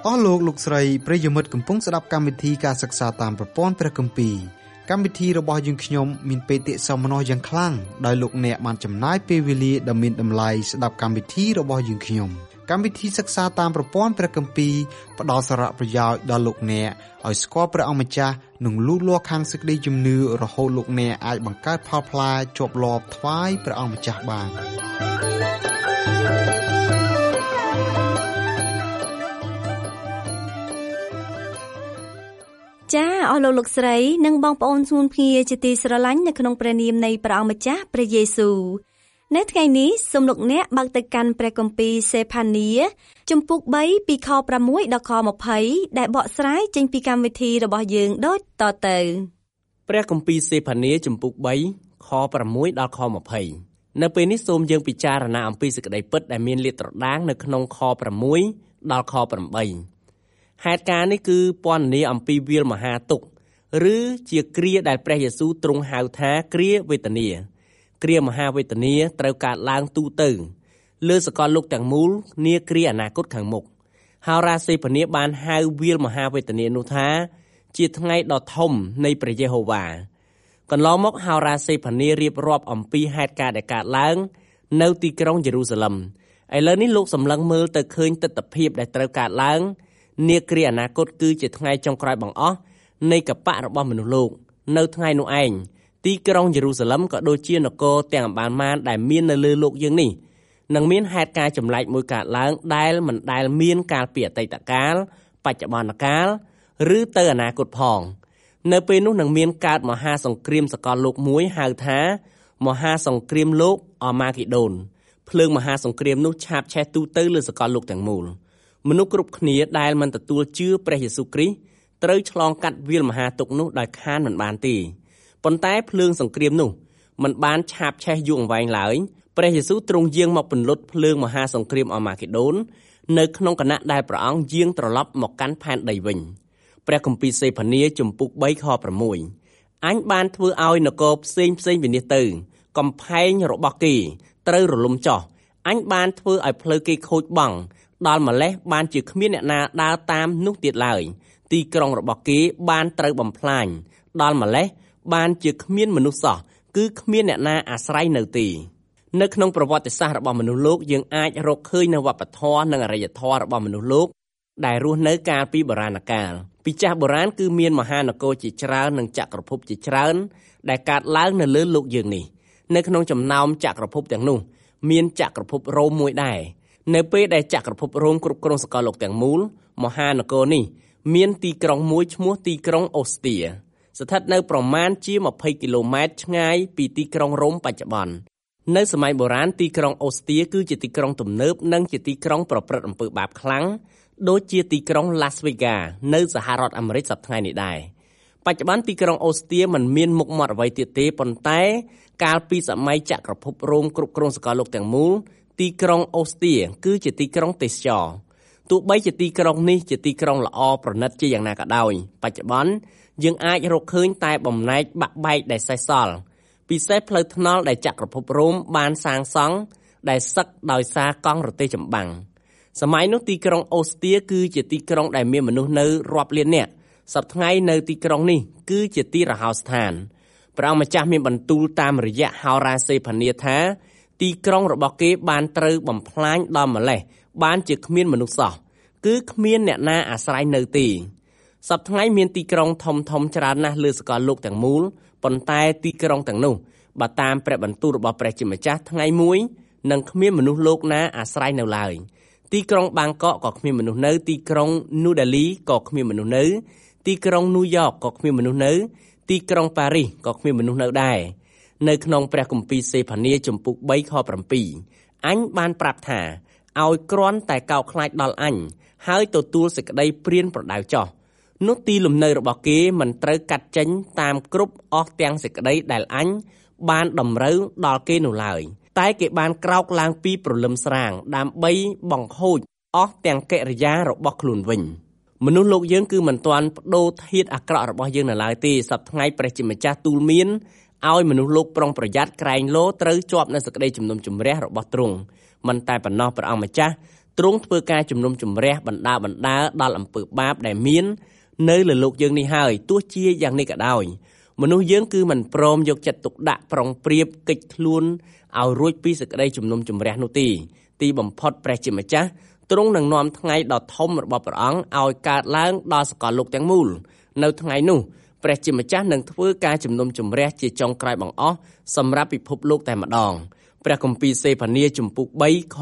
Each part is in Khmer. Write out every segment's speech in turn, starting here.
អស់លោកលោកស្រីប្រិយមិត្តកំពុងស្ដាប់កម្មវិធីការសិក្សាតាមប្រព័ន្ធព្រះគម្ពីរកម្មវិធីរបស់យើងខ្ញុំមានបេតិសោមនស្សយ៉ាងខ្លាំងដោយលោកអ្នកបានចំណាយពេលវេលាដ៏មានតម្លៃស្ដាប់កម្មវិធីរបស់យើងខ្ញុំកម្មវិធីសិក្សាតាមប្រព័ន្ធព្រះគម្ពីរផ្ដល់សារៈប្រយោជន៍ដល់លោកអ្នកឲ្យស្គាល់ព្រះអង្គម្ចាស់និងលូតលាស់ខាងសេចក្តីជំនឿរហូតលោកអ្នកអាចបង្កើតផលផ្លែជាប់លាប់ថ្វាយព្រះអង្គម្ចាស់បានចាអស់លោកស្រីនិងបងប្អូនស្មូនភ្ងាជាទីស្រឡាញ់នៅក្នុងព្រះនាមនៃព្រះអង្គម្ចាស់ព្រះយេស៊ូវនៅថ្ងៃនេះសូមលោកអ្នកបើកទៅកាន់ព្រះគម្ពីរសេផានីជំពូក3ពីខ6ដល់ខ20ដែលបកស្រាយចេញពីកម្មវិធីរបស់យើងដូចតទៅព្រះគម្ពីរសេផានីជំពូក3ខ6ដល់ខ20នៅពេលនេះសូមយើងពិចារណាអំពីសេចក្តីពិតដែលមានលាតត្រដាងនៅក្នុងខ6ដល់ខ8ហេតុការណ៍នេះគឺពណ៌នាអំពីវាលមហាទុក្ខឬជាគ្រាដែលព្រះយេស៊ូវទ្រង់ហៅថាគ្រាវេទនាគ្រាមហាវេទនាត្រូវកើតឡើងទូទៅលើសកលលោកទាំងមូលនាគ្រាអនាគតខាងមុខហោរាសេផានីបានហៅវាលមហាវេទនានោះថាជាថ្ងៃដ៏ធំនៃព្រះយេហូវ៉ាកន្លងមកហោរាសេផានីរៀបរាប់អំពីហេតុការណ៍ដែលកើតឡើងនៅទីក្រុងយេរូសាឡឹមឥឡូវនេះលោកសម្លឹងមើលទៅឃើញទិដ្ឋភាពដែលត្រូវកើតឡើងនាគ្រាអនាគតគឺជាថ្ងៃចុងក្រោយបង្អស់នៃកបៈរបស់មនុស្សលោកនៅថ្ងៃនោះឯងទីក្រុងយេរូសាឡឹមក៏ដូចជានគរទាំងអម្បាលម៉ានដែលមាននៅលើលោកយើងនេះនឹងមានហេតុការណ៍ចម្លែកមួយកើតឡើងដែលមិនដែលមានកាលពីអតីតកាលបច្ចុប្បន្នកាលឬទៅអនាគតផងនៅពេលនោះនឹងមានកើតមហាសង្គ្រាមសកលលោកមួយហៅថាមហាសង្គ្រាមលោកអាម៉ាហ្គីដូនភ្លើងមហាសង្គ្រាមនោះឆាបឆេះទូទៅលើសកលលោកទាំងមូលមនុស្សគ្រប់គ្នាដែលមិនទទួលជឿព្រះយេស៊ូវគ្រីស្ទត្រូវឆ្លងកាត់វាលមហាទុក្ខនោះដោយខានមិនបានទេប៉ុន្តែភ្លើងសង្គ្រាមនោះមិនបានឆាបឆេះយូរអង្វែងឡើយព្រះយេស៊ូវទ្រង់យាងមកពន្លត់ភ្លើងមហាសង្គ្រាមអាម៉ាហ្គីដូននៅក្នុងគណៈដែលព្រះអង្គយាងត្រឡប់មកកាន់ផែនដីវិញព្រះគម្ពីរសេផានីជំពូក3ខ6អញបានធ្វើឲ្យនគរផ្សេងវិនាសទៅកំផែងរបស់គេត្រូវរលំចុះអញបានធ្វើឲ្យផ្លូវគេខូចបង់ដល់ម្លេះបានជាគ្មានអ្នកណាដើរតាមនោះទៀតឡើយទីក្រុងរបស់គេបានត្រូវបំផ្លាញដល់ម្លេះបានជាគ្មានមនុស្សសោះគឺគ្មានអ្នកណាអាស្រ័យនៅទេនៅក្នុងប្រវត្តិសាស្ត្ររបស់មនុស្សលោកយើងអាចរកឃើញនៅវប្បធម៌និងអរិយធម៌របស់មនុស្សលោកដែលរស់នៅកាលពីបុរាណកាលពីចាស់បុរាណគឺមានមហានគរជាច្រើននិងចក្រភពជាច្រើនដែលកើតឡើងនៅលើលោកយើងនេះនៅក្នុងចំណោមចក្រភពទាំងនោះមានចក្រភពរ៉ូមមួយដែរនៅពេលដែលចក្រភពរ៉ូមគ្រប់គ្រងសកលលោកទាំងមូលមហានគរនេះមានទីក្រុងមួយឈ្មោះទីក្រុងអូស្ទាស្ថិតនៅប្រមាណជា20គីឡូម៉ែត្រឆ្ងាយពីទីក្រុងរ៉ូមបច្ចុប្បន្ននៅសម័យបុរាណទីក្រុងអូស្ទាគឺជាទីក្រុងទំនើបនិងជាទីក្រុងប្រព្រឹត្តអំពើបាបខ្លាំងដូចជាទីក្រុង Las Vegas នៅសហរដ្ឋអាមេរិកសប្តាហ៍នេះដែរបច្ចុប្បន្នទីក្រុងអូស្ទាមិនមានមុខមាត់អ្វីទៀតទេប៉ុន្តែកាលពីសម័យចក្រភពរ៉ូមគ្រប់គ្រងសកលលោកទាំងមូលទីក្រុងអូស្ទាគឺជាទីក្រុងទេសចរទោះបីជាទីក្រុងនេះជាទីក្រុងល្អប្រណិតជាយ៉ាងណាក៏ដោយបច្ចុប្បន្នយើងអាចរកឃើញតែបំណែកបាក់បែកដែលសេសសល់ពិសេសផ្លូវថ្នល់ដែលចក្រភពរ៉ូមបានសាងសង់ដែលសឹកដោយសារកង់រទេះចម្បាំងសម័យនោះទីក្រុងអូស្ទាគឺជាទីក្រុងដែលមានមនុស្សនៅរាប់លាននាក់សប្តាហ៍ថ្ងៃនៅទីក្រុងនេះគឺជាទីរហោស្ថានព្រះអង្គម្ចាស់មានបន្ទូលតាមរយៈហោរាសេផានីថាទីក្រុងរបស់គេបានត្រូវបំផ្លាញដល់ម្លេះបានជាគ្មានមនុស្សសោះគឺគ្មានអ្នកណាអាស្រ័យនៅទេសប្តាហ៍ថ្ងៃមានទីក្រុងធំច្រើនណាស់លើសកលលោកទាំងមូលប៉ុន្តែទីក្រុងទាំងនោះបើតាមព្រះបន្ទូលរបស់ព្រះជាម្ចាស់ថ្ងៃមួយនឹងគ្មានមនុស្សលោកណាអាស្រ័យនៅឡើយទីក្រុងបាងកកក៏គ្មានមនុស្សនៅទីក្រុងនូដេលីក៏គ្មានមនុស្សនៅទីក្រុងញូវយ៉កក៏គ្មានមនុស្សនៅទីក្រុងប៉ារីសក៏គ្មានមនុស្សនៅដែរនៅក្នុងព្រះគម្ពីរសេផានីជំពូក3ខ7អញបានប្រាប់ថាឲ្យគ្រាន់តែកោតខ្លាចដល់អញហើយទទួលសេចក្តីព្រានប្រដៅចោះនោះទីលំនៅរបស់គេមិនត្រូវកាត់ចេញតាមគ្រប់អស់ទាំងសេចក្តីដែលអញបានតម្រូវដល់គេនោះឡើយតែគេបានក្រោកឡើងពីព្រលឹមស្រាងដើម្បីបង្ហូចអស់ទាំងកិរិយារបស់ខ្លួនវិញមនុស្សលោកយើងគឺមិនទាន់បដូរធាតុអាក្រក់របស់យើងនៅឡើយទេសប្តាហ៍ថ្ងៃព្រះជាម្ចាស់ទូលមានឲ្យមនុស្សលោកប្រុងប្រយ័ត្នក្រែងលោត្រូវជាប់នៅសេចក្តីជំនុំជម្រះរបស់ទ្រង់មិនតែប៉ុណ្ណោះព្រះអង្គម្ចាស់ទ្រង់ធ្វើការជំនុំជម្រះបណ្ដាដល់អំពើបាបដែលមាននៅលើលោកយើងនេះហើយទោះជាយ៉ាងនេះក៏ដោយមនុស្សយើងគឺមិនព្រមយកចិត្តទុកដាក់ប្រុងប្រៀបកិច្ចខ្លួនឲ្យរួចពីសេចក្តីជំនុំជម្រះនោះទេទីបំផុតព្រះជាម្ចាស់ទ្រង់នឹងនាំថ្ងៃដ៏ធំរបស់ព្រះអង្គឲ្យកើតឡើងដល់សកលលោកទាំងមូលនៅថ្ងៃនោះព្រះជាម្ចាស់នឹងធ្វើការជំនុំជម្រះជាចុងក្រោយបង្អស់សម្រាប់ពិភពលោកតែម្ដងព្រះគម្ពីរសេផានីជំពូក3ខ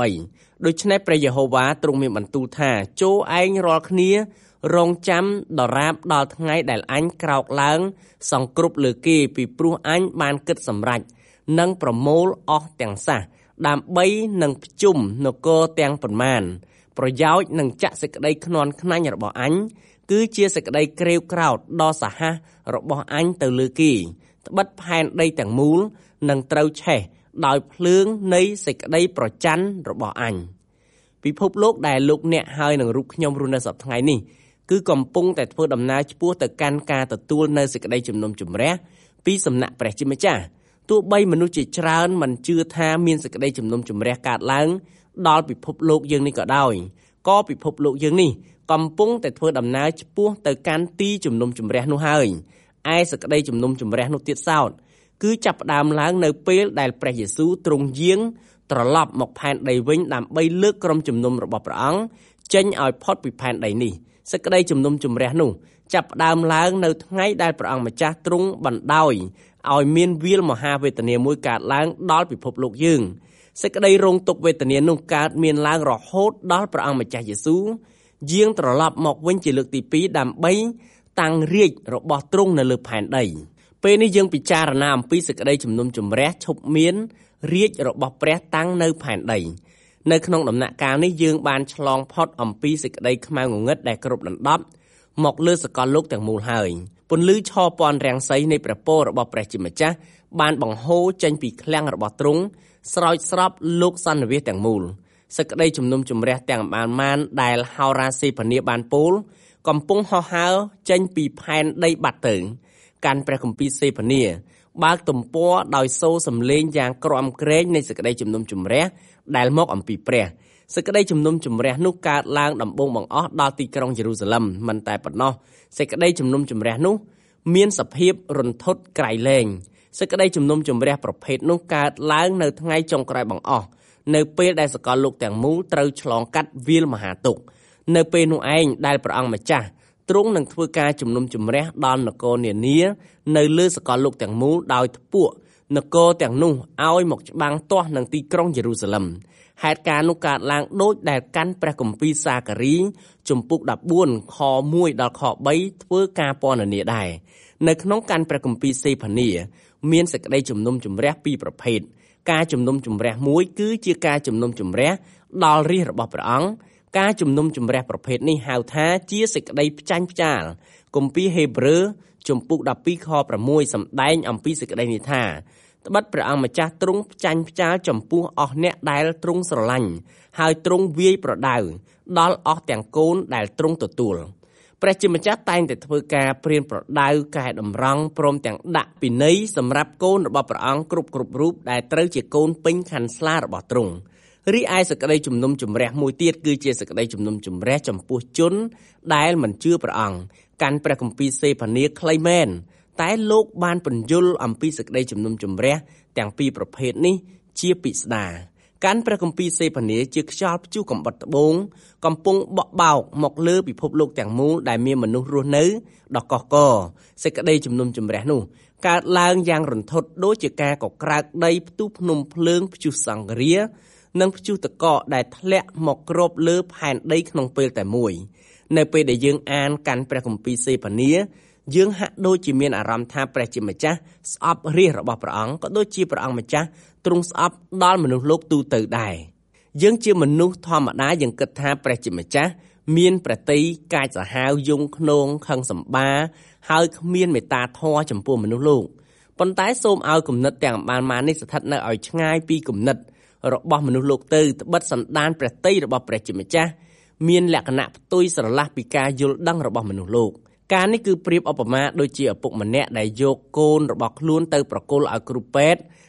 8ដូច្នេះព្រះយេហូវ៉ាទ្រង់មានបន្ទូលថាចូលឯងរាល់គ្នារងចាំដរាបដល់ថ្ងៃដែលអញក្រោកឡើងសង្គ្រប់លើគេពីព្រោះអញបានគិតសម្រេចនិងប្រមូលអស់ទាំងសះដើម្បីនឹងភ្ជុំនគរទាំងប៉ុន្មានប្រយោជន៍នឹងចាក់សេចក្តីខ្នាន់ខ្នាញ់របស់អញគឺជាសេចក្តីក្រេវក្រោធដ៏សាហាវរបស់អញទៅលើគេត្បិតផែនដីទាំងមូលនឹងត្រូវឆេះដោយភ្លើងនៃសេចក្តីប្រច័ណ្ឌរបស់អញពិភពលោកដែលលោកអ្នកហើយនឹងរូបខ្ញុំរស់នៅសប្តាហ៍ថ្ងៃនេះគឺកំពុងតែធ្វើដំណើរឆ្ពោះទៅកាន់ការទទួលនៅសេចក្តីជំនុំជម្រះពីសំណាក់ព្រះជាម្ចាស់ទោះបីមនុស្សជាច្រើនមិនជឿថាមានសេចក្តីជំនុំជម្រះកើតឡើងដល់ពិភពលោកយើងនេះក៏ដោយក៏ពិភពលោកយើងនេះកំពុងតែធ្វើដំណើរឆ្ពោះទៅកាន់ទីជំនុំជម្រះនោះហើយឯសេចក្តីជំនុំជម្រះនោះទៀតសោតគឺចាប់ផ្ដើមឡើងនៅពេលដែលព្រះយេស៊ូវទ្រង់យាងត្រឡប់មកផែនដីវិញដើម្បីលើកក្រុមជំនុំរបស់ព្រះអង្គចេញឲ្យផុតពីផែនដីនេះសេចក្តីជំនុំជម្រះនោះចាប់ផ្ដើមឡើងនៅថ្ងៃដែលព្រះអង្គម្ចាស់ទ្រង់បណ្ដោយឲ្យមានវាលមហាវេទនាមួយកើតឡើងដល់ពិភពលោកយើងសេចក្តីរងទុក្ខវេទនានោះកើតមានឡើងរហូតដល់ព្រះអង្គម្ចាស់យេស៊ូវយាងត្រឡប់មកវិញជាលើកទី2ដើម្បីតាំងរាជ្យរបស់ទ្រង់នៅលើផែនដីពេលនេះយើងពិចារណាអំពីសេចក្តីជំនុំជម្រះឈប់មានរាជ្យរបស់ព្រះតាំងនៅផែនដីនៅក្នុងដំណាក់កាលនេះយើងបានឆ្លងផុតអំពីសេចក្តីខ្មៅងងឹតដែលគ្របដណ្ដប់មកលើសកលលោកទាំងមូលហើយពន្លឺឆពណ៌រាំងសីនៃព្រះពររបស់ព្រះជាម្ចាស់បានបង្ហូរចេញពីឃ្លាំងរបស់ទ្រង់ស្រោចស្រពលោកសន្និវាសទាំងមូលសេចក្តីជំនុំជម្រះទាំងបានដែលហោរាសេផានីបានពោលកំពុងហោះហើរចេញពីផែនដីបាត់ទៅកាន់ព្រះគម្ពីរសេផានីបើកទំព័រដោយសូរសំឡេងយ៉ាងក្រំក្រែងនៃសេចក្តីជំនុំជម្រះដែលមកអំពីព្រះសេចក្តីជំនុំជម្រះនោះកើតឡើងដំបូងបង្អស់ដល់ទីក្រុងយេរូសាឡិមមិនតែប៉ុណ្ណោះសេចក្តីជំនុំជម្រះនោះមានសភាពរន្ធត់ក្រៃលែងសេចក្តីជំនុំជម្រះប្រភេទនោះកើតឡើងនៅថ្ងៃចុងក្រោយបង្អស់នៅពេលដែលសកលលោកទាំងមូលត្រូវឆ្លងកាត់វាលមហាទុក្ខនៅពេលនោះឯងដែលព្រះអង្គម្ចាស់ទ្រង់នឹងធ្វើការជំនុំជម្រះដល់នគរនានានៅលើសកលលោកទាំងមូលដោយធ្ពួកនគរទាំងនោះឲ្យមកច្បាំងទាស់នឹងទីក្រុងយេរូសាឡិមហេតុការណ៍នោះកើតឡើងដូចដែលកាន់ព្រះគម្ពីរសាការីជំពូក14ខ1ដល់ខ3ធ្វើការពណ៌នាដែរនៅក្នុងកាន់ព្រះគម្ពីរសេផានីមានសេចក្តីជំនុំជម្រះពីរប្រភេទការជំនុំជម្រះមួយគឺជាការជំនុំជម្រះដល់រាជរបស់ព្រះអង្គការជំនុំជម្រះប្រភេទនេះហៅថាជាសេចក្តីផ្ចាញ់ផ្ចាលគម្ពីរហេព្រើរជំពូក12ខ6សម្ដែងអំពីសេចក្តីនេះថាត្បិតព្រះអង្គម្ចាស់ទ្រង់ផ្ចាញ់ផ្ចាលចំពោះអស់អ្នកដែលទ្រង់ស្រឡាញ់ហើយទ្រង់វាយប្រដៅដល់អស់ទាំងកូនដែលទ្រង់ទទួលព្រះជាម្ចាស់តែងតែធ្វើការព្រានប្រដៅកែតម្រង់ព្រមទាំងដាក់ពិន័យសម្រាប់កូនរបស់ព្រះអង្គគ្រប់រូបដែលត្រូវជាកូនពេញខណ្ឌស្លារបស់ទ្រង់រីឯសេចក្តីជំនុំជម្រះមួយទៀតគឺជាសេចក្តីជំនុំជម្រះចំពោះជនដែលមិនជឿព្រះអង្គកាន់ព្រះគម្ពីរសេផានីខ្លីមែនតែលោកបានពន្យល់អំពីសេចក្តីជំនុំជម្រះទាំងពីរប្រភេទនេះជាពិស្ដារកាន់ព្រះគម្ពីរសេផានីជាខ្យល់ព្យុះកំបុតត្បូងកំពុងបក់បោកមកលើពិភពលោកទាំងមូលដែលមានមនុស្សរស់នៅដ៏កុះករសេចក្តីជំនុំជម្រះនោះកើតឡើងយ៉ាងរន្ធត់ដូចជាការកក្រើកដីផ្ទុះភ្នំភ្លើងព្យុះសង្គ្រានិងព្យុះតកកដែលធ្លាក់មកគ្របលើផែនដីក្នុងពេលតែមួយនៅពេលដែលយើងអានកាន់ព្រះគម្ពីរសេផានីយើងហាក់ដូចជាមានអារម្មណ៍ថាព្រះជាម្ចាស់ស្អប់រាជរបស់ព្រះអង្គក៏ដូចជាព្រះអង្គម្ចាស់ទ្រង់ស្អប់ដល់មនុស្សលោកទូទៅដែរយើងជាមនុស្សធម្មតាយើងគិតថាព្រះជាម្ចាស់មានព្រះទ័យកាចសាហាវយងខ្នងខឹងសម្បាហើយគ្មានមេត្តាធម៌ចំពោះមនុស្សលោកប៉ុន្តែសូមឲ្យគំនិតទាំងបាននេះស្ថិតនៅឲ្យឆ្ងាយពីគំនិតរបស់មនុស្សលោកទៅត្បិតសន្តានព្រះទ័យរបស់ព្រះជាម្ចាស់មានលក្ខណៈផ្ទុយស្រឡះពីការយល់ដឹងរបស់មនុស្សលោកការនេះគឺប្រៀបឧបមាដូចជាឪពុកម្នាក់ដែលយកកូនរបស់ខ្លួនទៅប្រគល់ឲ្យគ្រូពេទ្យ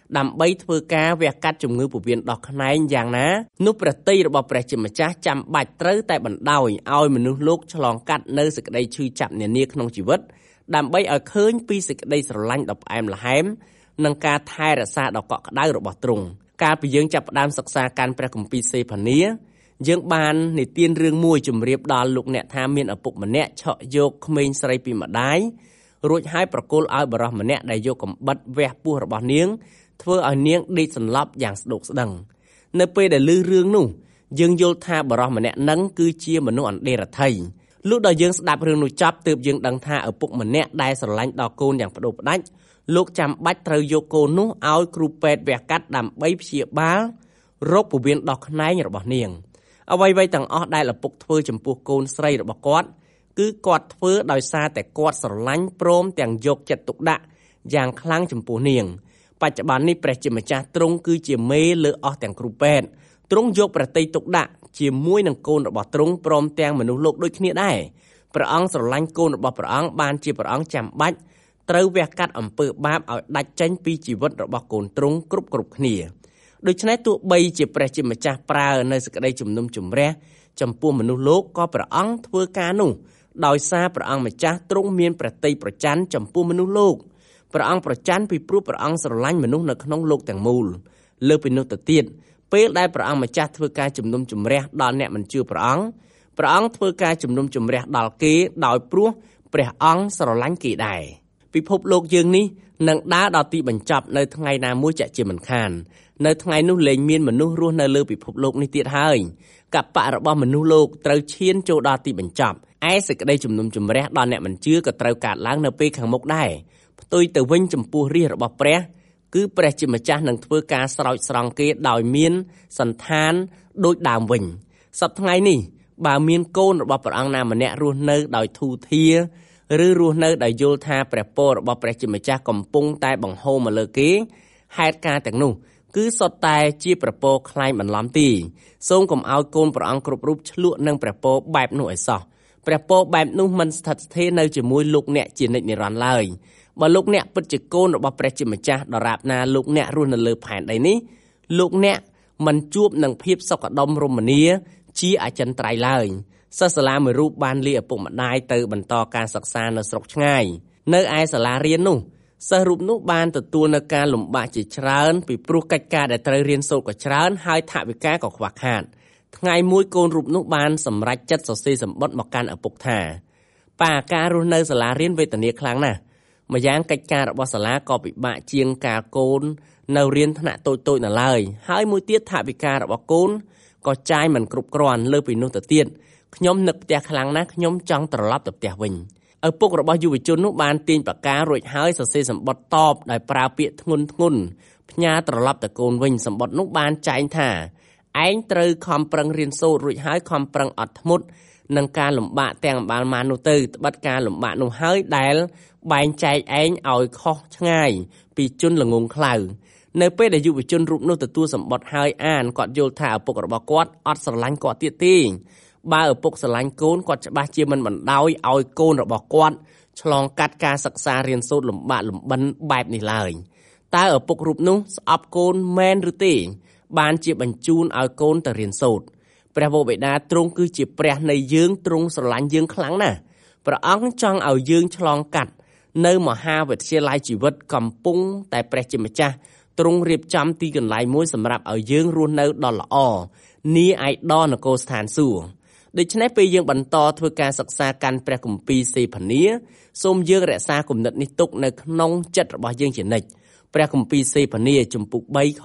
ដើម្បីធ្វើការវះកាត់ជំងឺពោះវៀនដោះខ្នែងយ៉ាងណានោះព្រះតីរបស់ព្រះជាម្ចាស់ចាំបាច់ត្រូវតែបណ្ដោយឲ្យមនុស្សលោកឆ្លងកាត់នៅសេចក្តីឈឺចាប់នានាក្នុងជីវិតដើម្បីឲ្យឃើញពីសេចក្តីស្រឡាញ់ដ៏ផ្អែមល្ហែមនិងការថែរក្សាដ៏កក់ក្ដៅរបស់ទ្រង់កាលពីយើងចាប់ផ្ដើមសិក្សាកាន់ព្រះគម្ពីរសេផានីយើងបាននិទានរឿងមួយជម្រាបដល់លោកអ្នកថាមានឪពុកម្នាក់ឆក់យកក្មេងស្រីពីម្ដាយរួចហើយប្រគល់ឲ្យបុរសម្នាក់ដែលយកកំបិតវះពោះរបស់នាងធ្វើឲ្យនាងដេកសន្លប់យ៉ាងស្ដុកស្ដឹងនៅពេលដែលឮរឿងនោះយើងយល់ថាបុរសម្នាក់នឹងគឺជាមនុស្សអន្តេរដ្ឋីលុះដល់យើងស្ដាប់រឿងនោះចប់ទើបយើងដឹងថាឪពុកម្នាក់ដែលស្រឡាញ់ដល់កូនយ៉ាងផ្ដួលផ្ដាច់លោកចាំបាច់ត្រូវយកកូននោះឲ្យគ្រូពេទ្យវះកាត់ដើម្បីព្យាបាលរោគពោះវៀនដោះខ្នែងរបស់នាងអ្វីៗទាំងអស់ដែលឪពុកធ្វើចំពោះកូនស្រីរបស់គាត់គឺគាត់ធ្វើដោយសារតែគាត់ស្រឡាញ់ព្រមទាំងយកចិត្តទុកដាក់យ៉ាងខ្លាំងចំពោះនាងបច្ចុប្បន្ននេះព្រះជាម្ចាស់ទ្រង់គឺជាមេលើអស់ទាំងគ្រូពេទ្យទ្រង់យកព្រះតីទុកដាក់ជាមួយនឹងកូនរបស់ទ្រង់ព្រមទាំងមនុស្សលោកដូចគ្នាដែរព្រះអង្គស្រឡាញ់កូនរបស់ព្រះអង្គបានជាព្រះអង្គចាំបាច់ត្រូវវះកាត់អំពើបាបឲ្យដាច់ចេញពីជីវិតរបស់កូនទ្រង់គ្រប់គ្នាដូច្នេះទោះបីជាព្រះជាម្ចាស់ប្រើនៅសេចក្តីជំនុំជម្រះចំពោះមនុស្សលោកក៏ព្រះអង្គធ្វើការនោះដោយសារព្រះអង្គម្ចាស់ទ្រង់មានព្រះតីប្រច័ណ្ឌចំពោះមនុស្សលោកព្រះអង្គប្រច័ណ្ឌពីព្រោះព្រះអង្គស្រឡាញ់មនុស្សនៅក្នុងលោកទាំងមូលលើពីនោះទៅទៀតពេលដែលព្រះអង្គម្ចាស់ធ្វើការជំនុំជម្រះដល់អ្នកមិនជឿព្រះអង្គធ្វើការជំនុំជម្រះដល់គេដោយព្រោះព្រះអង្គស្រឡាញ់គេដែរពិភពលោកយើងនេះនឹងដើរដល់ទីបញ្ចប់នៅថ្ងៃណាមួយចាក់ជាមិនខាននៅថ្ងៃនោះលែងមានមនុស្សរស់នៅលើពិភពលោកនេះទៀតហើយកបៈរបស់មនុស្សលោកត្រូវឈានចូលដល់ទីបញ្ចប់ឯសេចក្តីជំនុំជម្រះដល់អ្នកមិនជឿក៏ត្រូវកើតឡើងនៅពេលខាងមុខដែរផ្ទុយទៅវិញចំពោះរាជរបស់ព្រះគឺព្រះជាម្ចាស់នឹងធ្វើការស្រោចស្រង់គេដោយមានសន្តានដូចដើមវិញសប្តាហ៍ថ្ងៃនេះបើមានកូនរបស់ព្រះអង្គណាម្នាក់រស់នៅដោយធូរធារឬរស់នៅដោយយល់ថាព្រះពររបស់ព្រះជាម្ចាស់កំពុងតែបង្ហូរមកលើគេហេតុការទាំងនោះគឺសុទ្ធតែជាព្រះពរខ្លែងបន្លំទីសូមកុំឲ្យកូនព្រះអង្គគ្រប់រូបឆ្លក់នឹងព្រះពរបែបនោះឲ្យសោះព្រះពរបែបនោះមិនស្ថិតស្ថេរនៅជាមួយលោកអ្នកជានិច្ចនិរន្តរ៍ឡើយបើលោកអ្នកពិតជាកូនរបស់ព្រះជាម្ចាស់ដរាបណាលោកអ្នករស់នៅលើផែនដីនេះលោកអ្នកមិនជួបនឹងភាពសុខដុមរមនាជាអចិន្ត្រៃយ៍ឡើយសិស្សសាលាមួយរូបបានលាឪពុកម្ដាយទៅបន្តការសិក្សានៅស្រុកឆ្ងាយនៅឯសាលារៀននោះសិស្សរូបនោះបានទទួលនៅការលំបាកជាច្រើនពីព្រោះកិច្ចការដែលត្រូវរៀនសូត្រក៏ច្រើនហើយថវិកាក៏ខ្វះខាតថ្ងៃមួយកូនរូបនោះបានសម្រេចចិត្តសរសេរសម្បត្តិមកកាន់ឪពុកថាប៉ាការរស់នៅសាលារៀនវេទនាខ្លាំងណាស់ម្យ៉ាងកិច្ចការរបស់សាលាក៏ពិបាកជាងការកូននៅរៀនថ្នាក់តូចៗនៅឡើយហើយមួយទៀតថវិការបស់កូនក៏ចាយមិនគ្រប់គ្រាន់លើពីនោះទៅទៀតខ្ញុំនឹកផ្ទះខ្លាំងណាស់ខ្ញុំចង់ត្រឡប់ទៅផ្ទះវិញឪពុករបស់យុវជននោះបានទាញปากការួចហើយសរសេរសម្បត្តិតបដោយប្រើពាក្យធ្ងន់ធ្ងរផ្ញើត្រឡប់ទៅកូនវិញសម្បត្តិនោះបានចែងថាឯងត្រូវខំប្រឹងរៀនសូត្ររួចហើយខំប្រឹងអត់ធ្មត់នឹងការលំបាកទាំងអំបាលម៉ាននោះទៅត្បិតការលំបាកនោះហើយដែលបែងចែកឯងឲ្យខុសឆ្ងាយពីជនល្ងងខ្លៅនៅពេលដែលយុវជនរូបនោះទទួលសម្បត្តិហើយអានគាត់យល់ថាឪពុករបស់គាត់អត់ស្រឡាញ់គាត់ទៀតទេបើឪពុកស្រឡាញ់កូនគាត់ច្បាស់ជាមិនបណ្ដោយឲ្យកូនរបស់គាត់ឆ្លងកាត់ការសិក្សារៀនសូត្រលំបាកលំបិនបែបនេះឡើយតើឪពុករូបនោះស្អប់កូនមែនឬទេបានជាបញ្ជូនឲ្យកូនទៅរៀនសូត្រព្រះវរបិតាទ្រង់គឺជាព្រះនៃយើងទ្រង់ស្រឡាញ់យើងខ្លាំងណាស់ព្រះអង្គចង់ឲ្យយើងឆ្លងកាត់នៅមហាវិទ្យាល័យជីវិតកំពុងតែព្រះជាម្ចាស់ទ្រង់រៀបចំទីកន្លែងមួយសម្រាប់ឲ្យយើងរស់នៅដ៏ល្អនាឯកនគរស្ថានសួគ៌ដូច្នេះពេលយើងបន្តធ្វើការសិក្សាកាន់ព្រះគម្ពីរសេផានីសូមយើងរក្សាគំនិតនេះទុកនៅក្នុងចិត្តរបស់យើងជានិច្ចព្រះគម្ពីរសេផានីជំពូក3ខ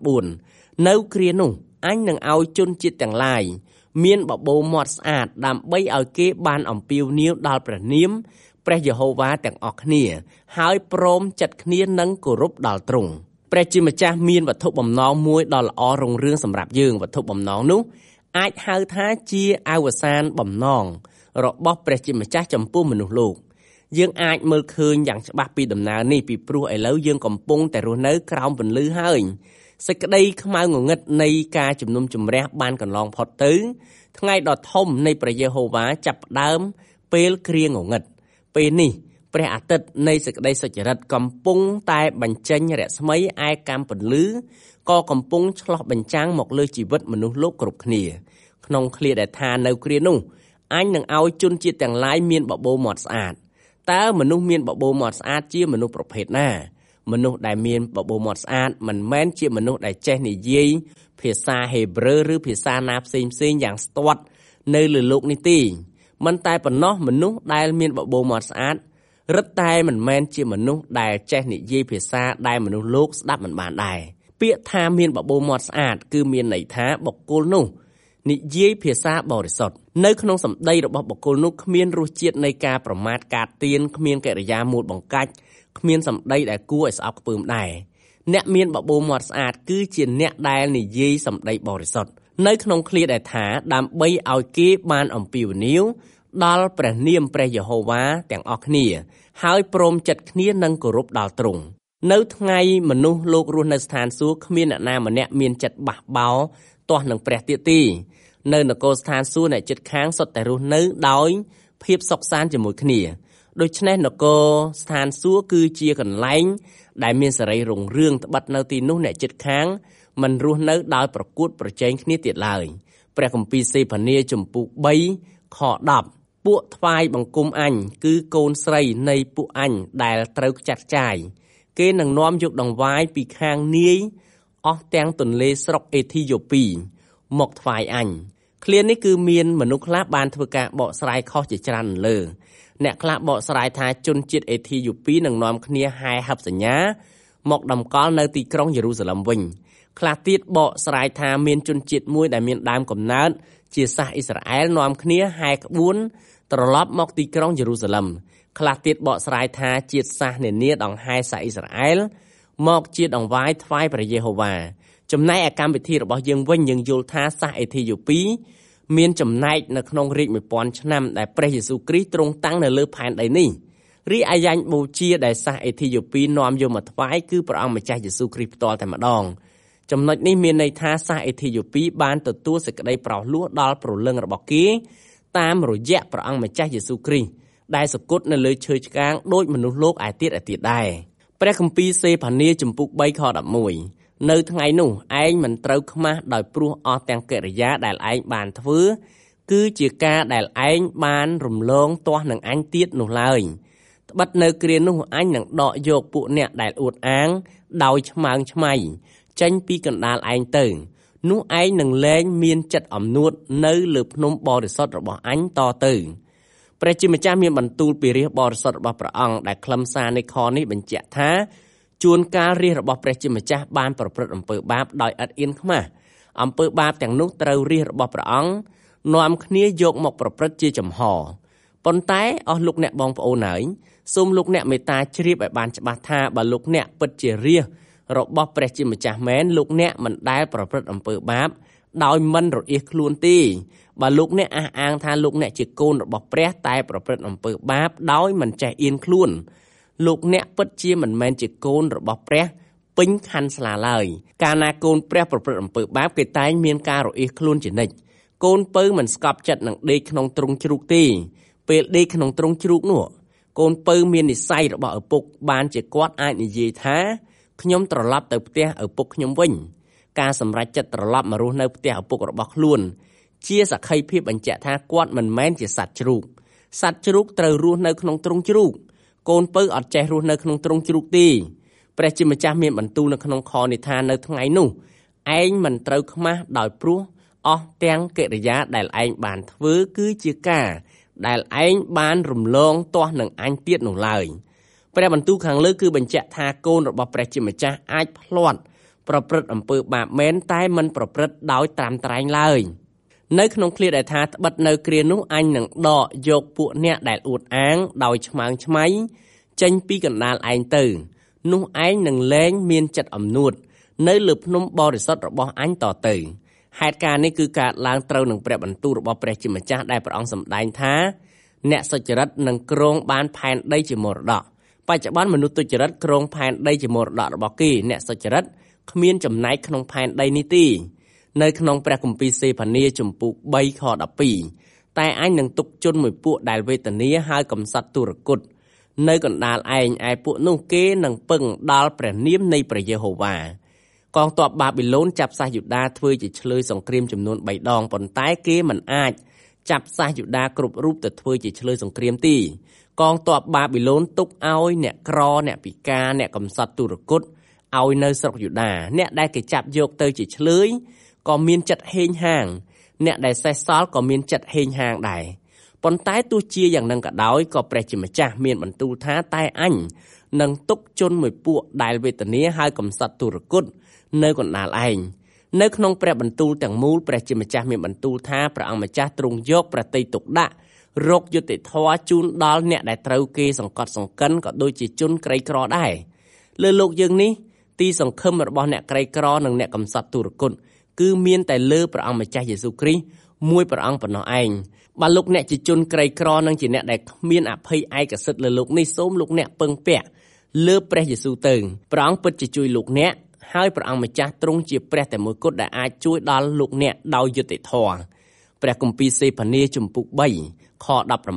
9នៅគ្រានោះអញនឹងឲ្យជនជាតិទាំងឡាយមានបបោមាត់ស្អាតដើម្បីឲ្យគេបានអំពាវនាវដល់ព្រះនាមព្រះយេហូវ៉ាទាំងអស់គ្នាហើយព្រមចិត្តគ្នានឹងគោរពដល់ទ្រង់ព្រះជាម្ចាស់មានវត្ថុបំណងមួយដ៏ល្អរុងរឿងសម្រាប់យើងវត្ថុបំណងនោះអាចហៅថាជាអវសានបំណងរបស់ព្រះជាម្ចាស់ចំពោះមនុស្សលោកយើងអាចមើលឃើញយ៉ាងច្បាស់ពីដំណើរនេះពីព្រោះឥឡូវយើងកំពុងតែរស់នៅក្រោមពន្លឺហើយសេចក្តីខ្មៅងងឹតនៃការជំនុំជម្រះបានកន្លងផុតទៅថ្ងៃដ៏ធំនៃព្រះយេហូវ៉ាចាប់ផ្ដើមពេលគ្រាងងឹតពេលនេះព្រះអាទិត្យនៃសេចក្តីសុចរិតកំពុងតែបញ្ចេញរស្មីឯកាំពន្លឺក៏កំពុងឆ្លុះបញ្ចាំងមកលើជីវិតមនុស្សលោកគ្រប់គ្នាក្នុងឃ្លាដែលថានៅគ្រានោះអញនឹងឲ្យជនជាតិទាំងឡាយមានបបោរមាត់ស្អាតតើមនុស្សមានបបោរមាត់ស្អាតជាមនុស្សប្រភេទណាមនុស្សដែលមានបបោរមាត់ស្អាតមិនមែនជាមនុស្សដែលចេះនិយាយភាសាហេប្រឺឬភាសាណាផ្សេងយ៉ាងស្ទាត់នៅលើโลกនេះទេមិនតែប៉ុណ្ណោះមនុស្សដែលមានបបោរមាត់ស្អាតរឹតតែមិនមែនជាមនុស្សដែលចេះនិយាយភាសាដែលមនុស្សលោកស្ដាប់មិនបានដែរពាក្យថាមានបបោរមាត់ស្អាតគឺមានន័យថាបុគ្គលនោះនិយាយភាសាបរិសុទ្ធនៅក្នុងសម្ដីរបស់បុគ្គលនោះគ្មានរសជាតិនៃការប្រមាថកាត់ទានគ្មានកិរិយាមូលបង្កាច់គ្មានសម្ដីដែលគួរឲ្យស្អប់ខ្ពើមដែរអ្នកមានបបោរមាត់ស្អាតគឺជាអ្នកដែលនិយាយសម្ដីបរិសុទ្ធនៅក្នុងឃ្លាដែលថាដើម្បីឲ្យគេបានអំពាវនាវដល់ព្រះនាមព្រះយេហូវ៉ាទាំងអស់គ្នាហើយព្រមចិត្តគ្នានឹងគោរពដល់ទ្រង់នៅថ្ងៃមនុស្សលោករស់នៅស្ថានសួគ៌គ្មានអ្នកណាម្នាក់មានចិត្តបះបោរទាស់នឹងព្រះទៀតទេនៅនគរស្ថានសួគ៌អ្នកជិតខាងសុទ្ធតែរស់នៅដោយភាពសុខសាន្តជាមួយគ្នាដូច្នេះនគរស្ថានសួគ៌គឺជាកន្លែងដែលមានសេរីរុងរឿងត្បិតនៅទីនោះអ្នកជិតខាងមិនរស់នៅដោយប្រកួតប្រជែងគ្នាទៀតឡើយព្រះគម្ពីរសេផានីជំពូក3ខ10ពួកថ្វាយបង្គំអញគឺកូនស្រីនៃពួកអញដែលត្រូវចាត់ចាយគេនឹងនាំយកដង្វាយពីខាងនាយអស់ទាំងទន្លេស្រុកអេធីយ៉ូពីមកថ្វាយអញឃ្លានេះគឺមានមនុស្សខ្លះបានធ្វើការបកស្រាយខុសជាច្រើនលើអ្នកខ្លះបកស្រាយថាជនជាតិអេធីយ៉ូពីនឹងនាំគ្នាហែហឹបសញ្ញាមកតម្កល់នៅទីក្រុងយេរូសាឡិមវិញខ្លះទៀតបកស្រាយថាមានជនជាតិមួយដែលមានដើមកំណើតជាសាសអ៊ីស្រាអែលនាំគ្នាហែក្បួនត្រឡប់មកទីក្រុងយេរូសាឡិមខ្លះទៀតបកស្រាយថាជាតិសាសនានាដង្ហែសាសអ៊ីស្រាអែលមកជាដង្វាយថ្វាយព្រះយេហូវ៉ាចំណែកឯកម្មវិធីរបស់យើងវិញយើងយល់ថាសាសអេធីយ៉ូពីមានចំណែកនៅក្នុងរាជ1000ឆ្នាំដែលព្រះយេស៊ូវគ្រីស្ទទ្រង់តាំងនៅលើផែនដីនេះរីឯយ៉ាញ់បូជាដែលសាសអេធីយ៉ូពីនាំយកមកថ្វាយគឺព្រះអង្គម្ចាស់យេស៊ូវគ្រីស្ទផ្ទាល់តែម្ដងចំណុចនេះមានន័យថាសាសអេធីយ៉ូពីបានទទួលសេចក្តីប្រោសលោះដល់ព្រលឹងរបស់គេតាមរយៈព្រះអង្គម្ចាស់យេស៊ូវគ្រីស្ទដែលសគត់នៅលើឈើឆ្កាងដូចមនុស្សលោកឯទៀតដែរព្រះគម្ពីរសេផានីជំពូក3ខ11នៅថ្ងៃនោះឯងមិនត្រូវខ្មាស់ដោយព្រោះអស់ទាំងកិរិយាដែលឯងបានធ្វើគឺជាការដែលឯងបានរំលងទាស់នឹងអញទៀតនោះឡើយត្បិតនៅគ្រានោះអញនឹងដកយកពួកអ្នកដែលអួតអាងដោយឆ្មើងឆ្មៃចេញពីកណ្ដាលឯងទៅនោះឯងនឹងលែងមានចិត្តអំនួតនៅលើភ្នំបរិសុទ្ធរបស់អញតទៅព្រះជាម្ចាស់មានបន្ទូលពីរាជបរិសុទ្ធរបស់ព្រះអង្គដែលខ្លឹមសារនៃខនេះបញ្ជាក់ថាជួនកាលរាជរបស់ព្រះជាម្ចាស់បានប្រព្រឹត្តអំពើបាបដោយឥតអៀនខ្មាស់អំពើបាបទាំងនោះត្រូវរាជរបស់ព្រះអង្គនាំគ្នាយកមកប្រព្រឹត្តជាចំហប៉ុន្តែអស់លោកអ្នកបងប្អូនហើយសូមលោកអ្នកមេត្តាជ្រាបឲ្យបានច្បាស់ថាបើលោកអ្នកពិតជារាជរបស់ព្រះជាម្ចាស់មែនលោកអ្នកមិនដែលប្រព្រឹត្តអំពើបាបដោយមិនរអៀសខ្លួនទេបើលោកអ្នកអះអាងថាលោកអ្នកជាកូនរបស់ព្រះតែប្រព្រឹត្តអំពើបាបដោយមិនចេះអៀនខ្លួនលោកអ្នកពិតជាមិនមែនជាកូនរបស់ព្រះពេញខណ្ឌស្លាឡើយកាលណាកូនព្រះប្រព្រឹត្តអំពើបាបគេតែងមានការរអៀសខ្លួនជានិច្ចកូនពៅមិនស្កប់ចិត្តនឹងដេកក្នុងទ្រុងជ្រូកទេពេលដេកក្នុងទ្រុងជ្រូកនោះកូនពៅមាននិស្ស័យរបស់ឪពុកបានជាគាត់អាចនិយាយថាខ្ញុំត្រឡប់ទៅផ្ទះឪពុកខ្ញុំវិញការសម្រេចចិត្តត្រឡប់មករស់នៅផ្ទះឪពុករបស់ខ្លួនជាសក្ខីភាពបញ្ជាក់ថាគាត់មិនមែនជាសត្វជ្រូកសត្វជ្រូកត្រូវរស់នៅក្នុងទ្រុងជ្រូកកូនពៅអត់ចេះរស់នៅក្នុងទ្រុងជ្រូកទេព្រះជាម្ចាស់មានបន្ទូលនៅក្នុងខនេះថានៅថ្ងៃនោះឯងមិនត្រូវខ្មាស់ដោយព្រោះអស់ទាំងកិរិយាដែលឯងបានធ្វើគឺជាការដែលឯងបានរំលងទាស់នឹងអញទៀតនោះឡើយព្រះបន្ទូលខាងលើគឺបញ្ជាក់ថាកូនរបស់ព្រះជាម្ចាស់អាចភ្លាត់ប្រព្រឹត្តអំពើបាបមែនតែមិនប្រព្រឹត្តដោយត្រាំត្រែងឡើយនៅក្នុងឃ្លាដែលថាត្បិតនៅគ្រានោះអញនឹងដកយកពួកអ្នកដែលអួតអាងដោយឆ្មើងឆ្មៃចេញពីកណ្ដាលឯងទៅនោះឯងនឹងលែងមានចិត្តអំនួតនៅលើភ្នំបរិសុទ្ធរបស់អញតទៅហេតុការណ៍នេះគឺកើតឡើងត្រូវនឹងព្រះបន្ទូលរបស់ព្រះជាម្ចាស់ដែលព្រះអង្គសម្ដែងថាអ្នកសុចរិតនឹងគ្រងបានផែនដីជាមរតកបច្ចុប្បន្នមនុស្សទុច្ចរិតគ្រងផែនដីជាមរតករបស់គេអ្នកសុចរិតគ្មានចំណែកក្នុងផែនដីនេះទេនៅក្នុងព្រះគម្ពីរសេផានីជំពូក3ខ12តែអញនឹងទុកជនមួយពួកដែលវេទនាហើយកំសត់ទុរគតនៅកណ្ដាលឯងឯពួកនោះគេនឹងពឹងដល់ព្រះនាមនៃព្រះយេហូវ៉ាកងទ័ពបាប៊ីឡូនចាប់សាសយូដាធ្វើជាឆ្លើយសង្គ្រាមចំនួន3ដងប៉ុន្តែគេមិនអាចចាប់សាសយូដាគ្រប់រូបទៅធ្វើជាឆ្លើយសង្គ្រាមទេកងទ័ពបាប៊ីឡូនទុកឲ្យអ្នកក្រអ្នកពិការអ្នកកំសត់ទុរគតឲ្យនៅស្រុកយូដាអ្នកដែលគេចាប់យកទៅជាឆ្លើយក៏មានចិត្តហេងហាងអ្នកដែលសេះសល់ក៏មានចិត្តហេងហាងដែរប៉ុន្តែទោះជាយ៉ាងនឹងក៏ដោយក៏ព្រះជាម្ចាស់មានបន្ទូលថាតែអញនឹងទុកជនមួយពួកដែលវេទនាហើយកំសត់ទុរគតនៅកណ្ដាលឯងនៅក្នុងព្រះបន្ទូលទាំងមូលព្រះជាម្ចាស់មានបន្ទូលថាព្រះអង្គម្ចាស់ទ្រង់យកប្រតិទុកដាក់រកយុត្តិធម៌ជូនដល់អ្នកដែលត្រូវគេសង្កត់សង្កិនក៏ដូចជាជនក្រីក្រដែរលើលោកយើងនេះទីសង្ឃឹមរបស់អ្នកក្រីក្រនិងអ្នកកំសត់ទុរគតគឺមានតែលើព្រះអង្គម្ចាស់យេស៊ូវគ្រីស្ទមួយព្រះអង្គប៉ុណ្ណោះឯងបើលោកអ្នកជាជនក្រីក្រនិងជាអ្នកដែលគ្មានអភ័យឯកសិទ្ធិលើលោកនេះសូមលោកអ្នកពឹងពាក់លើព្រះយេស៊ូវទៅព្រះអង្គពិតជាជួយលោកអ្នកហើយព្រះអង្គម្ចាស់ទ្រង់ជាព្រះតែមួយគត់ដែលអាចជួយដល់លោកអ្នកដោយយុត្តិធម៌ព្រះគម្ពីរសេផានីជំពូក3ខ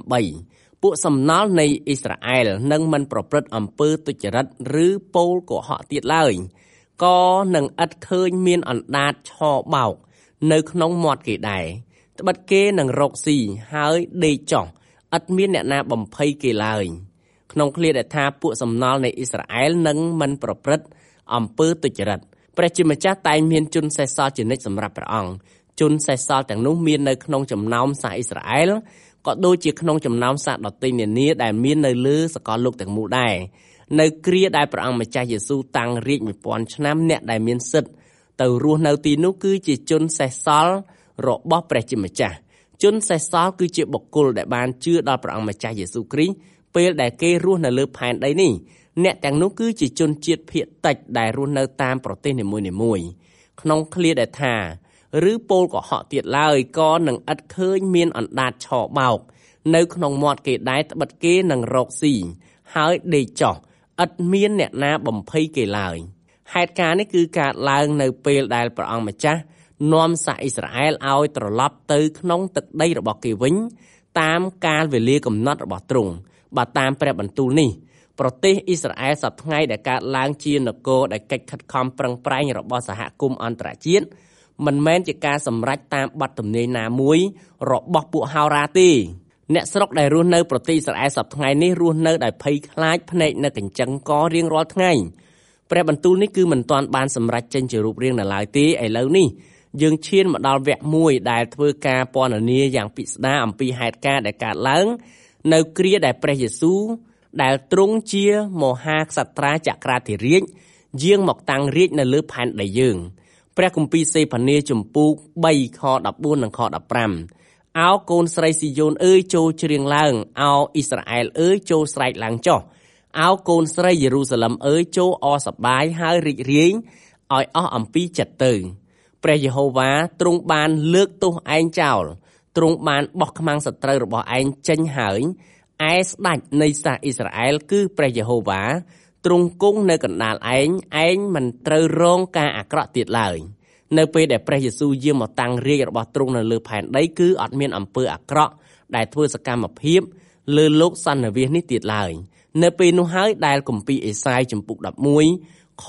18ពួកសំណល់នៃអ៊ីស្រាអែលនឹងមិនប្រព្រឹត្តអំពើទុច្ចរិតឬពោលកុហកទៀតឡើយក៏នឹងឥតឃើញមានអណ្ដាតឆបោកនៅក្នុងមាត់គេដែរត្បិតគេនឹងរកស៊ីហើយដេកចុះឥតមានអ្នកណាបំភ័យគេឡើយក្នុងឃ្លាដែលថាពួកសំណល់នៃអ៊ីស្រាអែលនឹងមិនប្រព្រឹត្តអំពើទុច្ចរិតព្រះជាម្ចាស់តែងមានជនសេះសល់ជានិច្ចសម្រាប់ព្រះអង្គជនសេះសល់ទាំងនោះមាននៅក្នុងចំណោមសាសអ៊ីស្រាអែលក៏ដូចជាក្នុងចំណោមសាសដទៃនានាដែលមាននៅលើសកលលោកទាំងមូលដែរនៅគ្រាដែលព្រះអង្គម្ចាស់យេស៊ូវតាំងរាជ 1000 ឆ្នាំអ្នកដែលមានសិទ្ធិទៅរស់នៅទីនោះគឺជាជនសេះសល់របស់ព្រះជាម្ចាស់ជនសេះសល់គឺជាបុគ្គលដែលបានជឿដល់ព្រះអង្គម្ចាស់យេស៊ូវគ្រីស្ទពេលដែលគេរស់នៅលើផែនដីនេះអ្នកទាំងនោះគឺជាជនជាតិភាគតិចដែលរស់នៅតាមប្រទេសនីមួយៗក្នុងឃ្លាដែលថាឬពោលកុហកទៀតឡើយក៏នឹងឥតឃើញមានអណ្ដាតឆបោកនៅក្នុងមាត់គេដែរត្បិតគេនឹងរកស៊ីហើយដេកចុះឥតមានអ្នកណាបំភ័យគេឡើយហេតុការណ៍នេះគឺកើតឡើងនៅពេលដែលព្រះអង្គម្ចាស់នាំសាសអ៊ីស្រាអែលឲ្យត្រឡប់ទៅក្នុងទឹកដីរបស់គេវិញតាមកាលវេលាកំណត់របស់ទ្រង់បើតាមព្រះបន្ទូលនេះប្រទេសអ៊ីស្រាអែលសប្តាហ៍ថ្ងៃដែលកើតឡើងជានគរដែលកិច្ចខិតខំប្រឹងប្រែងរបស់សហគមន៍អន្តរជាតិមិនមែនជាការសម្រេចតាមបទទំនាយណាមួយរបស់ពួកហោរាទេអ្នកស្រុកដែលរស់នៅប្រទេសអ៊ីស្រាអែលសប្តាហ៍ថ្ងៃនេះរស់នៅដោយភ័យខ្លាចភ្នែកនៅកញ្ចឹងករៀងរាល់ថ្ងៃព្រះបន្ទូលនេះគឺមិនទាន់បានសម្រេចចេញជារូបរាងនៅឡើយទេឥឡូវនេះយើងឈានមកដល់វគ្គមួយដែលធ្វើការពណ៌នាយ៉ាងពិស្ដារអំពីហេតុការណ៍ដែលកើតឡើងនៅគ្រាដែលព្រះយេស៊ូវដែលទ្រង់ជាមហាក្សត្រាចក្រាធិរាជយាងមកតាំងរាជនៅលើផែនដីយើងព្រះគម្ពីរសេផានីជំពូក3ខ14និងខ15អោកូនស្រីស៊ីយ៉ូនអើយចូលច្រៀងឡើងអោអ៊ីស្រាអែលអើយចូលស្រែកឡើងចុះអោកូនស្រីយេរូសាឡិមអើយចូលអរសប្បាយហើយរីករាយឲ្យអស់អំពីចិត្តទៅព្រះយេហូវ៉ាទ្រង់បានលើកទោសឯងចោលទ្រង់បានបោះខ្មាំងសត្រូវរបស់ឯងចេញហើយឯស្ដេចនៃសាសអ៊ីស្រាអែលគឺព្រះយេហូវ៉ាទ្រង់គង់នៅកណ្ដាលឯងមិនត្រូវរងការអាក្រក់ទៀតឡើយនៅពេលដែលព្រះយេស៊ូវយាងមកតាំងរាជរបស់ទ្រង់នៅលើផែនដីគឺអត់មានអំពើអាក្រក់ដែលធ្វើសកម្មភាពលើលោកសន្និវាសនេះទៀតឡើយនៅពេលនោះហើយដែលគម្ពីរអេសាយជំពូក11ខ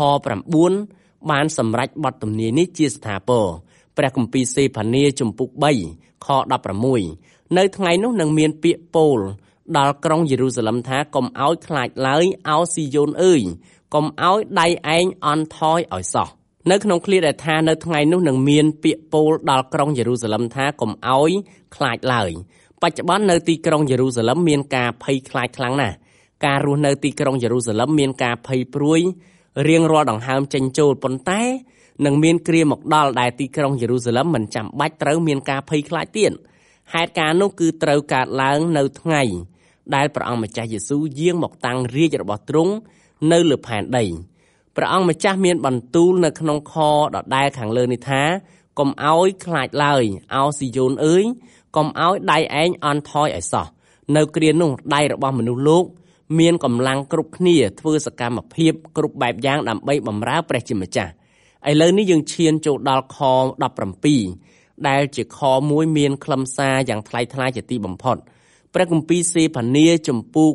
9បានសម្រេចបទទំនាយនេះជាស្ថាពរព្រះគម្ពីរសេផានីជំពូក3ខ16នៅថ្ងៃនោះនឹងមានពាក្យពោលដល់ក្រុងយេរូសាឡិមថាកុំឲ្យខ្លាចឡើយអោស៊ីយ៉ូនអើយកុំឲ្យដៃឯងអន់ថយឲ្យសោះនៅក្នុងឃ្លាដែលថានៅថ្ងៃនោះនឹងមានពាក្យពោលដល់ក្រុងយេរូសាឡិមថាកុំឲ្យខ្លាចឡើយបច្ចុប្បន្ននៅទីក្រុងយេរូសាឡិមមានការភ័យខ្លាចខ្លាំងណាស់ការរស់នៅទីក្រុងយេរូសាឡិមមានការភ័យព្រួយរៀងរាល់ដង្ហើមចេញចូលប៉ុន្តែនឹងមានគ្រាមកដល់ដែលទីក្រុងយេរូសាឡិមមិនចាំបាច់ត្រូវមានការភ័យខ្លាចទៀតហេតុការណ៍នោះគឺត្រូវកើតឡើងនៅថ្ងៃដែលព្រះអង្គម្ចាស់យេស៊ូវយាងមកតាំងរាជរបស់ទ្រង់នៅលើផែនដីព្រះអង្គម្ចាស់មានបន្ទូលនៅក្នុងខដដែលខាងលើនេះថាកុំឲ្យខ្លាចឡើយអោស៊ីយ៉ូនអើយកុំឲ្យដៃឯងអន់ថយឲ្យសោះនៅគ្រានោះដៃរបស់មនុស្សលោកមានកម្លាំងគ្រប់គ្នាធ្វើសកម្មភាពគ្រប់បែបយ៉ាងដើម្បីបម្រើព្រះជាម្ចាស់ឥឡូវនេះយើងឈានចូលដល់ខ17ដែលជាខមួយមានខ្លឹមសារយ៉ាងថ្លៃថ្លាជាទីបំផុតព្រះគម្ពីរសេផានីជំពូក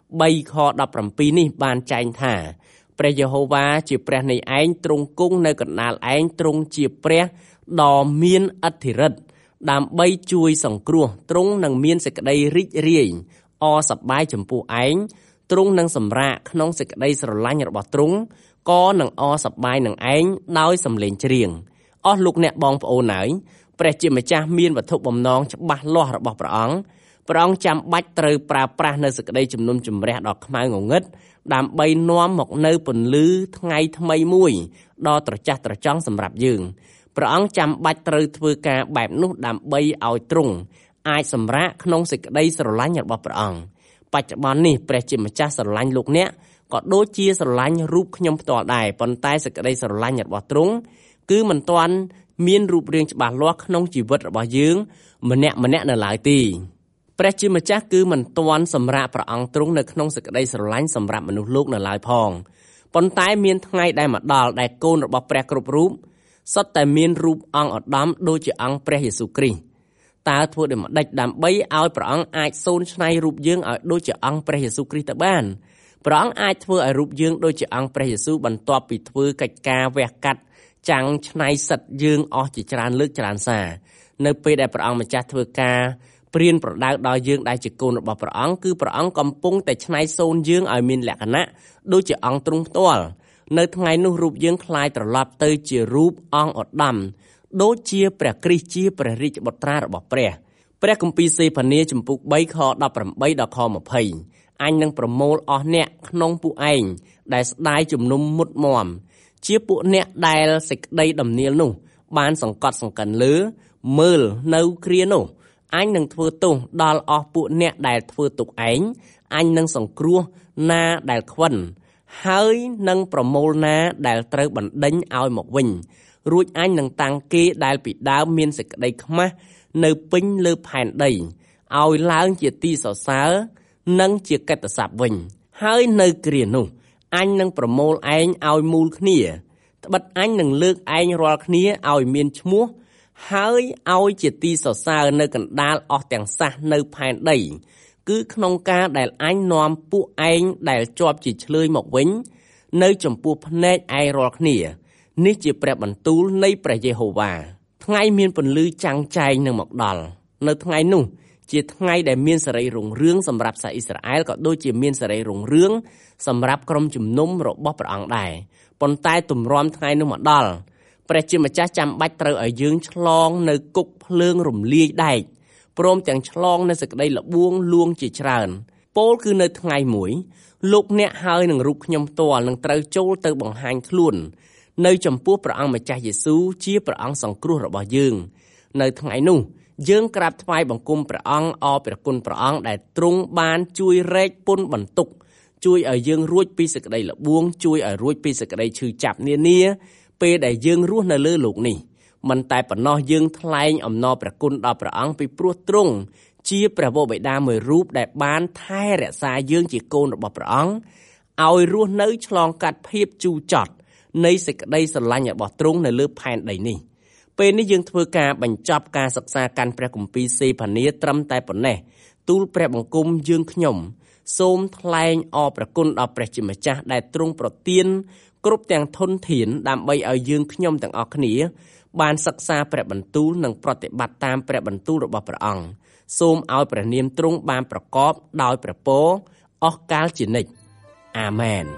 3 ខ 17 នេះបានចែងថាព្រះយេហូវ៉ាជាព្រះនៃឯងទ្រង់គង់នៅកណ្ដាលឯងទ្រង់ជាព្រះដ៏មានឥទ្ធិឫទ្ធិដើម្បីជួយសង្គ្រោះទ្រង់នឹងមានសេចក្តីរីករាយអសប្បាយចំពោះឯងទ្រង់នឹងសម្រាកក្នុងសេចក្តីស្រឡាញ់របស់ទ្រង់ក៏នឹងអសប្បាយនឹងឯងដោយសំឡេងច្រៀងអស់លោកអ្នកបងប្អូនហើយព្រះជាម្ចាស់មានវត្ថុបំណងច្បាស់លាស់របស់ព្រះអង្គចាំបាច់ត្រូវប្រើប្រាស់នៅសេចក្តីជំនុំជម្រះដ៏ខ្មៅងងឹតដើម្បីនាំមកនៅពន្លឺថ្ងៃថ្មីមួយដ៏ត្រចះត្រចង់សម្រាប់យើងព្រះអង្គចាំបាច់ត្រូវធ្វើការបែបនោះដើម្បីឲ្យទ្រង់អាចសម្រាកក្នុងសេចក្តីស្រឡាញ់របស់ព្រះអង្គបច្ចុប្បន្ននេះព្រះជាម្ចាស់ស្រឡាញ់លោកអ្នកក៏ដូចជាស្រឡាញ់រូបខ្ញុំផ្ទាល់ដែរប៉ុន្តែសេចក្តីស្រឡាញ់របស់ទ្រង់គឺមិនទាន់មានរូបរាងច្បាស់លាស់ក្នុងជីវិតរបស់យើងម្នាក់នៅឡើយទេព្រះជាម្ចាស់គឺមិនទាន់សម្រាកព្រះអង្គទ្រង់នៅក្នុងសេចក្តីស្រឡាញ់សម្រាប់មនុស្សលោកនៅឡើយផងប៉ុន្តែមានថ្ងៃដែលមកដល់ដែលកូនរបស់ព្រះគ្រប់រូបសុទ្ធតែមានរូបអង្គឧត្តមដូចជាអង្គព្រះយេស៊ូវគ្រីស្ទតើធ្វើដូចម្តេចដើម្បីឲ្យព្រះអង្គអាចសូនច្នៃរូបយើងឲ្យដូចជាអង្គព្រះយេស៊ូវគ្រីស្ទទៅបានព្រះអង្គអាចធ្វើឲ្យរូបយើងដូចជាអង្គព្រះយេស៊ូវបន្ទាប់ពីធ្វើកិច្ចការវះកាត់ចាំងច្នៃសិតយើងអស់ជាច្រើនលើកច្រើនសារនៅពេលដែលព្រះអង្គម្ចាស់ធ្វើការព្រានប្រដៅដល់យើងដែលជាកូនរបស់ព្រះអង្គគឺព្រះអង្គកំពុងតែច្នៃសូនយើងឲ្យមានលក្ខណៈដូចជាអង្គទ្រង់ផ្ទាល់នៅថ្ងៃនោះរូបយើងคล้ายត្រឡប់ទៅជារូបអង្គឧត្តមដូចជាព្រះគ្រីស្ទជាព្រះរាជបុត្រារបស់ព្រះគម្ពីរសេផានីជំពូក3ខ 18 ដល់ខ 20អញនឹងប្រមូលអស់អ្នកក្នុងពួកឯងដែលស្ដាយជំនុំមុតមាំជាពួកអ្នកដែលសេចក្តីដំណៀលនោះបានសង្កត់សង្កិនលើមើលនៅគ្រានោះអញនឹងធ្វើទោសដល់អស់ពួកអ្នកដែលធ្វើទុកឯងអញនឹងសង្គ្រោះណាដែលខ្វិនហើយនឹងប្រមូលណាដែលត្រូវបណ្ដេញឲ្យមកវិញរួចអញនឹងតាំងគេដែលពីដើមមានសេចក្តីខ្មាស់នៅពេញលើផែនដីឲ្យឡើងជាទីសរសើរនិងជាកិត្តិស័ព្ទវិញហើយនៅគ្រានោះអញនឹងប្រមូលឯងឲ្យមូលគ្នាត្បិតអញនឹងលើកឯងរាល់គ្នាឲ្យមានឈ្មោះហើយឲ្យជាទីសរសើរនៅកណ្ដាលអស់ទាំងសះនៅផែនដីគឺក្នុងការដែលអញនាំពួកឯងដែលជាប់ជាឆ្លើយមកវិញនៅចំពោះភ្នែកឯងរាល់គ្នានេះជាព្រះបន្ទូលនៃព្រះយេហូវ៉ាថ្ងៃមានពន្លឺចាំងចែងនឹងមកដល់នៅថ្ងៃនោះជាថ្ងៃដែលមានសេរីរុងរឿងសម្រាប់សាសអ៊ីស្រាអែលក៏ដូចជាមានសេរីរុងរឿងសម្រាប់ក្រុមជំនុំរបស់ព្រះអង្គដែរប៉ុន្តែទម្រាំថ្ងៃនោះមកដល់ព្រះជាម្ចាស់ចាំបាច់ត្រូវឲ្យយើងឆ្លងនៅគុកភ្លើងរំលាយដែកព្រមទាំងឆ្លងនៅសេចក្តីល្បួងលួងជាច្រើនពោលគឺនៅថ្ងៃមួយលោកអ្នកហើយនឹងរូបខ្ញុំផ្ទាល់នឹងត្រូវចូលទៅបង្ហាញខ្លួននៅចំពោះព្រះអង្គម្ចាស់យេស៊ូវជាព្រះអង្គសង្គ្រោះរបស់យើងនៅថ្ងៃនោះយើងក្រាបថ្វាយបង្គំព្រះអង្គអរព្រះគុណព្រះអង្គដែលទ្រង់បានជួយរែកពន្ធបន្ទុកជួយឲ្យយើងរួចពីសេចក្តីល្បួងជួយឲ្យរួចពីសេចក្តីឈឺចាប់នានាពេលដែលយើងរស់នៅលើលោកនេះមិនតែប៉ុណ្ណោះយើងថ្លែងអំណរព្រះគុណដល់ព្រះអង្គពីព្រោះទ្រង់ជាព្រះវរបិតាមួយរូបដែលបានថែរក្សាយើងជាកូនរបស់ព្រះអង្គឲ្យរស់នៅឆ្លងកាត់ភាពជូរចត់នៃសេចក្តីស្រឡាញ់របស់ទ្រង់នៅលើផែនដីនេះពេលនេះយើងធ្វើការបញ្ចប់ការសិក្សាកាន់ព្រះគម្ពីរសេផានីត្រឹមតែប៉ុណ្ណេះទូលព្រះបង្គំយើងខ្ញុំសូមថ្លែងអរព្រះគុណដល់ព្រះជាម្ចាស់ដែលទ្រង់ប្រទានគ្រប់ទាំងធនធានដើម្បីឲ្យយើងខ្ញុំទាំងអស់គ្នាបានសិក្សាព្រះបន្ទូលនិងប្រតិបត្តិតាមព្រះបន្ទូលរបស់ព្រះអង្គសូមឲ្យព្រះនាមទ្រង់បានប្រកបដោយព្រះពរអស់កាលជានិច្ចអាមែន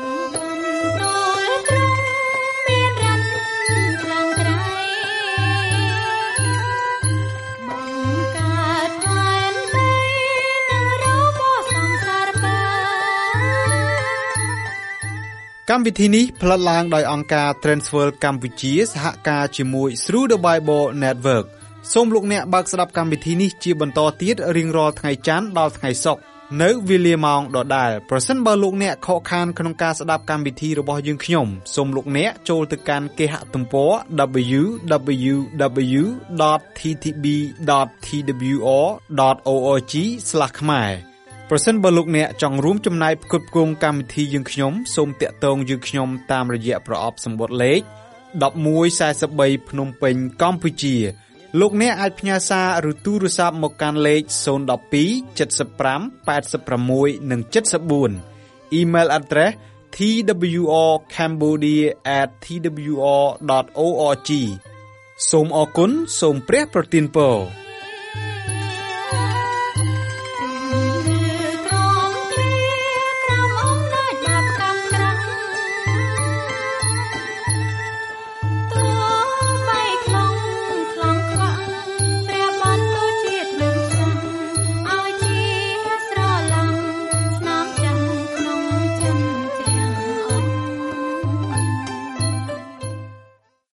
កម្មវិធីនេះផ្លាត់ឡើងដោយអង្គការ Transworld កម្ពុជាសហការជាមួយ Through the Bible Network សូមលោកអ្នកបើកស្ដាប់កម្មវិធីនេះជាបន្តទៀតរៀងរាល់ថ្ងៃច័ន្ទដល់ថ្ងៃសុក្រនៅវេលាម៉ោងដដែលប្រសិនបើលោកអ្នកខកខានក្នុងការស្ដាប់កម្មវិធីរបស់យើងខ្ញុំសូមលោកអ្នកចូលទៅកាន់គេហទំព័រ www.ttb.twr.org/ ខ្មែរប្រសិនបើលោកអ្នកចង់រួមចំណែកផ្គត់ផ្គង់កម្មវិធីយើងខ្ញុំសូមតាក់ទងយើងខ្ញុំតាមរយៈប្រអប់សម្បត្តិលេខ1143ភ្នំពេញកម្ពុជាលោកអ្នកអាចផ្ញើសារឬទូរស័ព្ទមកកាន់លេខ012 75 86 និង 74 Email address twrcambodia@twr.org សូមអរគុណសូមព្រះប្រទានពរ